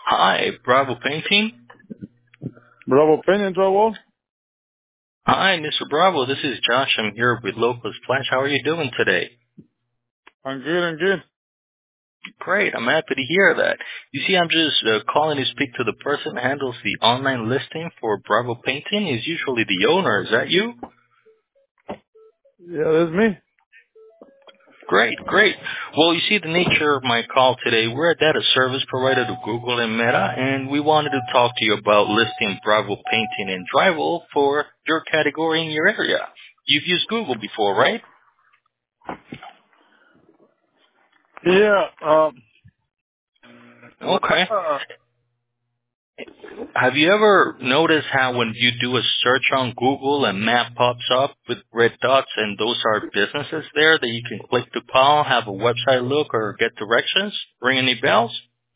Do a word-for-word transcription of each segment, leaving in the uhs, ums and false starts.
Hi, Bravo Painting. Bravo Pen and Drywall. Hi, Mister Bravo. This is Josh. I'm here with Locals Flash. How are you doing today? I'm good, I'm good. Great. I'm happy to hear that. You see, I'm just uh, calling to speak to the person who handles the online listing for Bravo Painting. Is usually the owner. Is that you? Yeah, that's me. Great, great. Well, you see, the nature of my call today, we're a data service provider to Google and Meta, and we wanted to talk to you about listing Bravo Painting and Drywall for your category in your area. You've used Google before, right? Yeah, um, what, Okay. uh, Have you ever noticed how when you do a search on Google, a map pops up with red dots and those are businesses there that you can click to call, have a website look, or get directions? Ring any bells?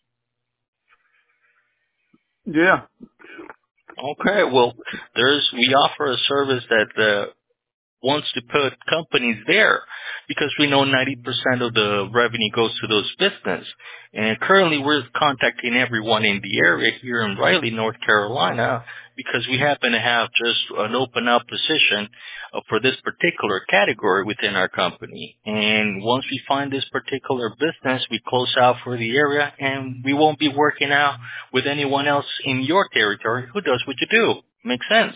yeah, Okay, well, there's, we offer a service that uh, wants to put companies there because we know ninety percent of the revenue goes to those business. And currently we're contacting everyone in the area here in Raleigh, North Carolina, because we happen to have just an open up position uh, for this particular category within our company. And once we find this particular business, we close out for the area and we won't be working out with anyone else in your territory who does what you do. Makes sense.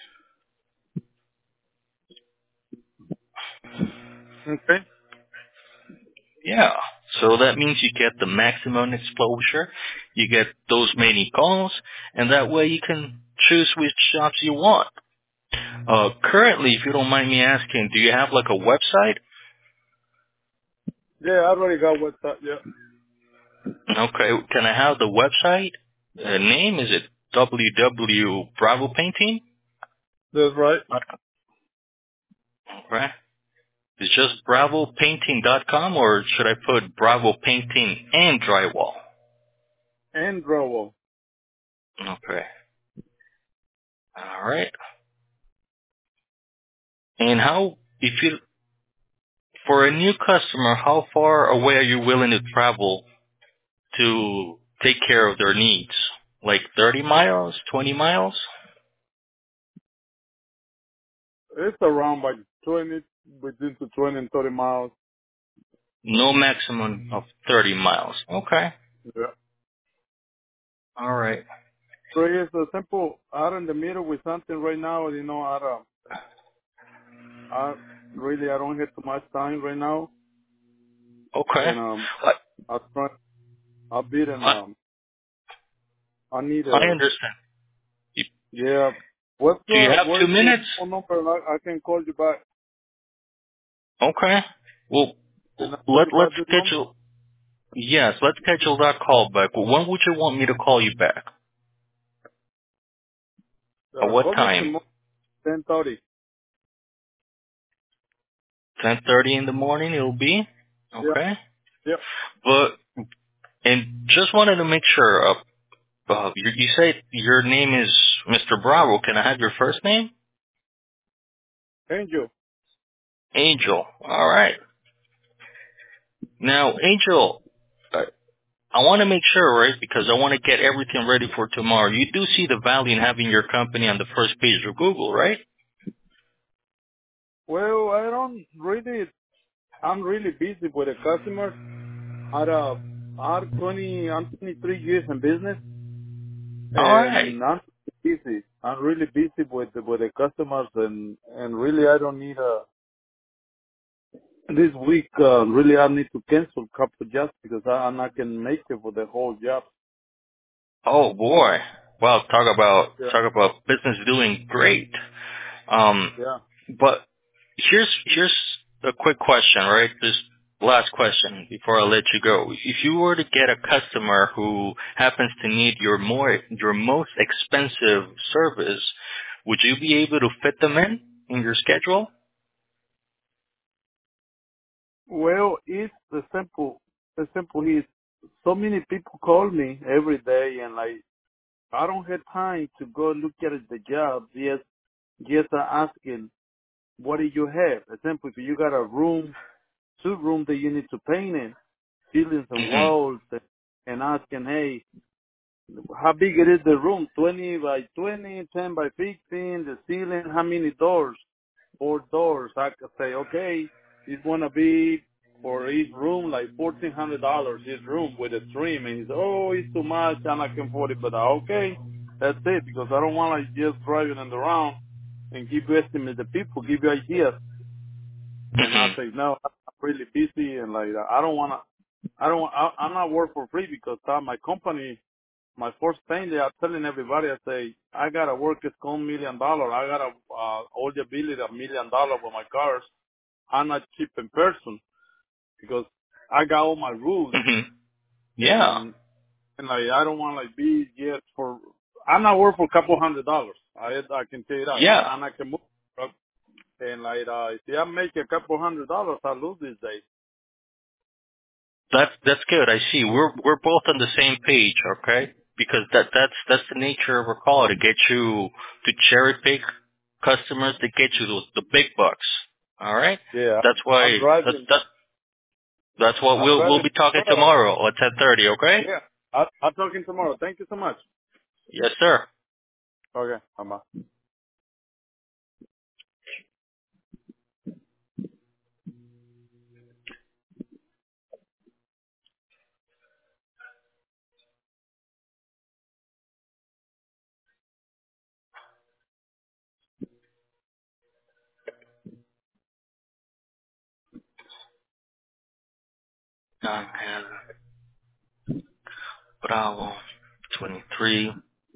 okay. Yeah. So that means you get the maximum exposure, you get those many calls, and that way you can choose which jobs you want. Uh, currently, if you don't mind me asking, do you have like a website? Yeah, I already got what's up, yeah. Okay, can I have the website? Uh, name, is it w w w dot bravo painting That's right. dot com? Okay. It's just bravo painting dot com, or should I put Bravo Painting and Drywall? And Drywall. Okay. All right. And how, if you For a new customer, how far away are you willing to travel to take care of their needs? Like thirty miles, twenty miles? It's around like twenty, between to twenty and thirty miles. No maximum of thirty miles. Okay. Yeah. All right. So it's a simple, out in the middle with something right now, you know, I, uh, I really, I don't have too much time right now. Okay. And, um, I, I try, I bid and, I, um, I need I a, understand. You, yeah. What's do you the, have what two is your minutes? phone number? And I, I can call you back. Okay. Well, Can I call let, you let's back this number? schedule, yes, let's schedule that call back. Well, when would you want me to call you back? At Uh, what call me time? tomorrow, ten thirty. ten thirty in the morning it'll be? Yeah, Okay. yeah. But, and just wanted to make sure, uh, Uh, you, you say your name is Mister Bravo. Can I have your first name? Angel. Angel. All right. Now, Angel, uh, I want to make sure, right, because I want to get everything ready for tomorrow. You do see the value in having your company on the first page of Google, right? Well, I don't really, I'm really busy with the customers. I uh, I'm twenty, I'm twenty-three years in business, All right. and I'm busy. I'm really busy with the, with the customers, and and really I don't need a this week. Uh, really, I need to cancel a couple of jobs because I, I'm not can make it for the whole job. Oh boy. Well, talk about Yeah, talk about business doing great. Um, yeah. but here's here's a quick question, right? This last question before I let you go. If you were to get a customer who happens to need your more your most expensive service, would you be able to fit them in in your schedule? Well, it's the simple, the simple is so many people call me every day, and like I don't have time to go look at the job. Just, just uh, asking, what do you have? Example, if you got a room, two room that you need to paint in, ceilings and Hmm. walls, and asking, hey, how big it is the room? twenty by twenty, ten by fifteen, the ceiling, how many doors? Four doors. I could say, okay, it's going to be for each room like fourteen hundred dollars each room with a trim. And he said, oh, it's too much. I'm not can afford it. But uh, okay, that's it, because I don't want like just driving around and give you estimate the people, give you ideas. And I Mhm. say, no, I'm really busy, and like I don't want to. I don't. I, I'm not work for free, because uh, my company, my first thing they are telling everybody, I say, I got to work it's called million dollar. I got to uh, all the ability of million dollar with my cars. I'm not cheap in person, because I got all my rules, Mhm. Yeah. and and like I don't want like be just for. I'm not worth for a couple hundred dollars. I I can tell you that, and, Yeah. and I can move. And like uh, if I make a couple hundred dollars, I lose these days. That's that's good. I see. We're we're both on the same page, okay? Because that that's that's the nature of our call, to get you to cherry pick customers to get you those the big bucks. All right? Yeah, That's I'm why that's driving. that's that's what I'm we'll we'll driving. be talking tomorrow at ten thirty, okay? Yeah, I'll, I'll talk in tomorrow. Thank you so much. Yes, sir. Okay, bye. Nine Bravo twenty three.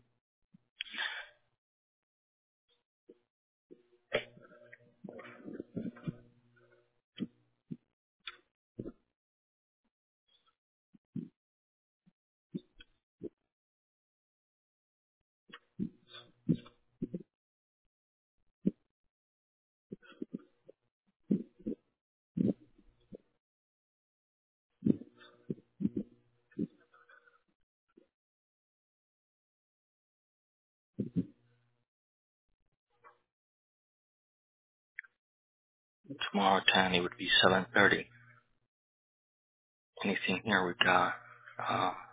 Tomorrow ten it would be seven thirty. Anything here we got? Uh